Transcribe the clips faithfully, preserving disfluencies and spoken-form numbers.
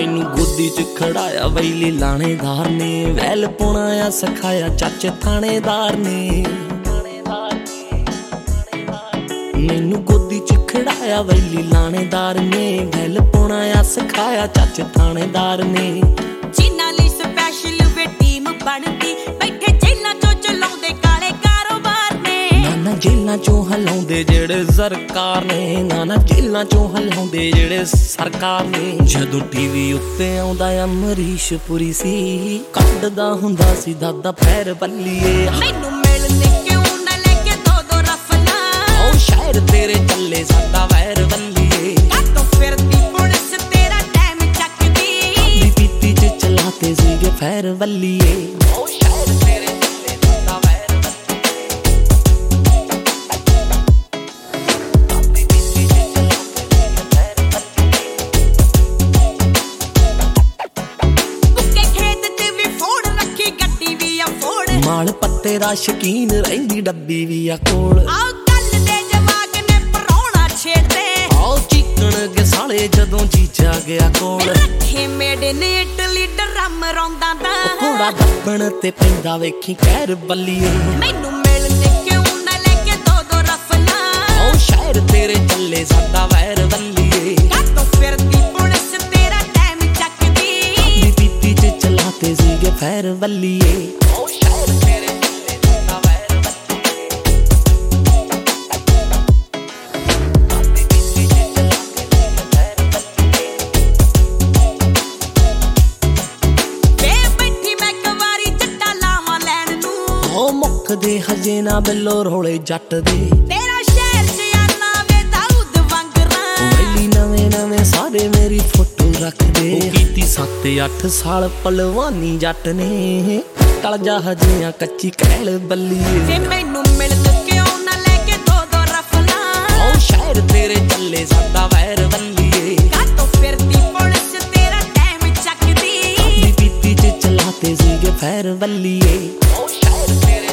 मैनू गोदी च खड़ाया वैली लाणेदार ने, वैल पाउणा आ सिखाया चाचे थाणेदार ने। मैनू गोदी च खड़ाया वैली लाणेदार ने, वैल पाउणा आ सिखाया चाचे थाणेदार ने। जिन्हां लई स्पैशल वे टीम बनदी, बैठे जेलां चों चलाउंदे काले कारोबार ने। नाना जेलां चों हलाउंदे जेड़े सरकार ने, नाना जेलां चों हलाउंदे जेड़े सरकार ने। जदों टीवी उत्ते आउंदा अमरीश पुरी सी, कड्डदा हुंदा सी दादा पैर बल्लीए। मैनू मिलने क्यों ना लेके दो दो रफला, ओ शायर तेरे चले सादा वैर बल्लीए। कातों फिरदी पुलिस तेरा टाइम चकदी, अपनी पीती च चलाते सीगे पैर बल्लीए। ओ शायर तेरे चले सादा वैर माल पत्ते दा शकीन रहिंदी डब्बी भी आ कोल। आओ कल दे जवाक ने परौणा छेड़दे, आओ चीकण के साले जदों चीचा गया कोल। रखे मेड ने इटली ड्रम रौंदा दा, घोड़ा दब्बण ते पैंदा वेखी कैर बल्लीए। मैनू मिलने क्यों ना लेके दो दो रफला, आओ शायर तेरे चले सादा वैर बल्लीए। कातों फिरदी पुलिस तेरा टाइम चकदी, अपनी पीती च चलाते सीगे पैर बल्लीए। ओ शायर तेरे चले सादा वैर दे हजे ना बिल्लो रोले जट दे। तेरा शहर जियाना वे दाऊद वांगरा, वैली नवे नवे सारे मेरी फोटो रख दे। कीती सत्त अठ साल पलवानी जट ने, टल जा हजियां कच्ची कैल बल्लीए। ते मैनू मिलन क्यों ना लेके दो दो रफला, ओ शायर तेरे चले सादा वैर बल्लीए। कातों फिरदी पुलिस तेरा टाइम चकदी, अपनी पीती च चलाते सीगे पैर बल्लीए। ओ शायर तेरे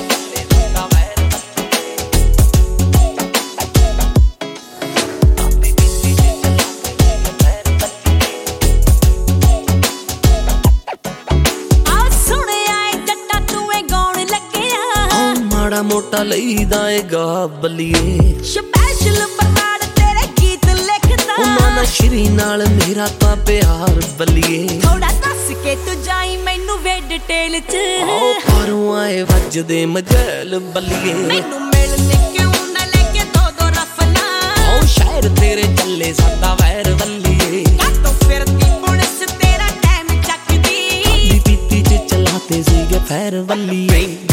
मोटा लईदा ए गा बल्लीए। स्पैशल बरनाड़ तेरे गीत लिखदा, नाना श्री नाल मेरा तां प्यार बल्लीए। थोड़ा दस के तू जाई मैनू वे डिटेल च, आओ पारों आए वजदे मजैल बल्लीए। मैनू मिलने क्यों ना लेके दो दो रफला, आओ शायर तेरे चले सादा वैर बल्लीए। कातों फिरदी पुलिस तेरा टाइम चकदी, अपनी पीती च चलाते सीगे पैर बल्लीए।